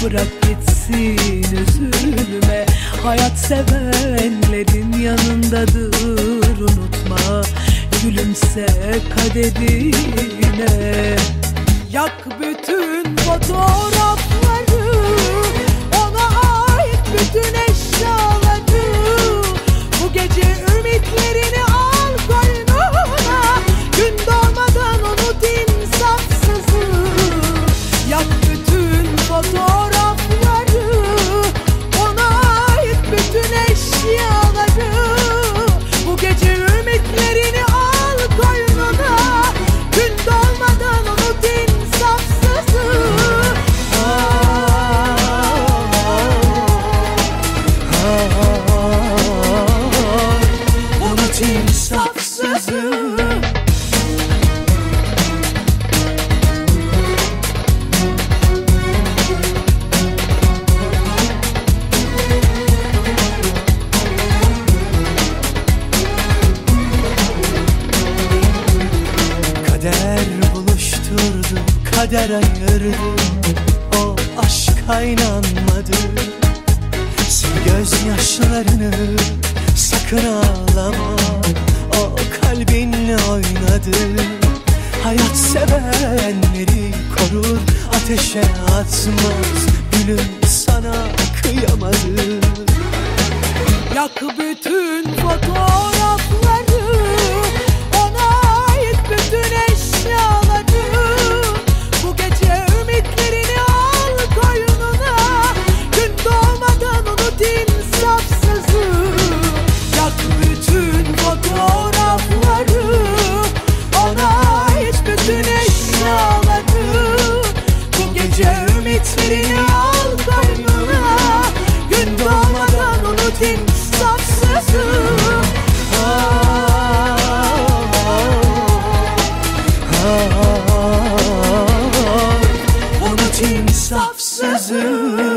bırak gitsin, üzülme. Hayat sevenlerin yanındadır, unutma. Gülümse kaderine. Yak bütün fotoğrafları, ona ait bütün eşyaları. Bu gece ümitlerini al koynuna, gün doğmadan unut insafsızı. Yak bütün fotoğrafları, ona ait bütün eşyaları. Bu gece ümitlerini al koynuna, gün doğmadan unut insafsızı. Unut insafsızı. Kader buluşturdu, kader ayırdı. O aşka inanmadı. Sil gözyaşlarını, sakın ağlama. O kalbinle oynadı. Hayat sevenleri korur, ateşe atmaz. Gülüm sana kıyamadı. Yak bütün fotoğrafları, ona ait bütün eşyaları. Bu gece ümitlerini al koynuna, gün doğmadan unut insafsızı. Yak bütün fotoğrafları, ona ait bütün eşyaları. Bu gece ümitlerini al koynuna, gün doğmadan unut insafsızı. Unut insafsızı.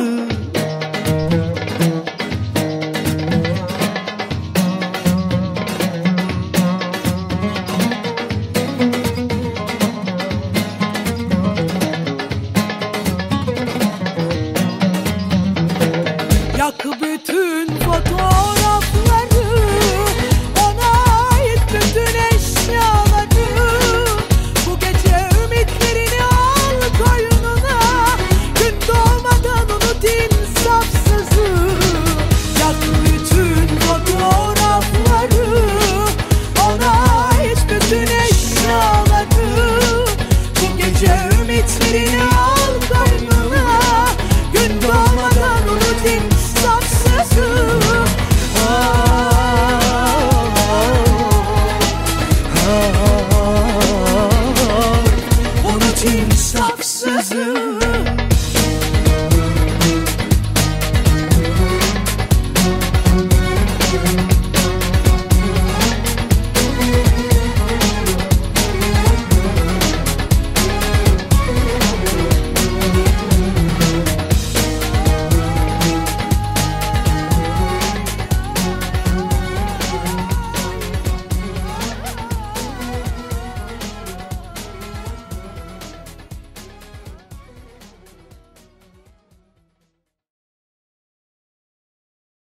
Yak bütün fotoğrafları, ona ait bütün eşyaları. Bu gece ümitlerini al koynuna, gün doğmadan unut insafsızı. Yak bütün fotoğrafları, ona ait bütün eşyaları. Bu gece ümitlerini al koynuna, gün doğmadan unut insafsızı. Unut insafsızı.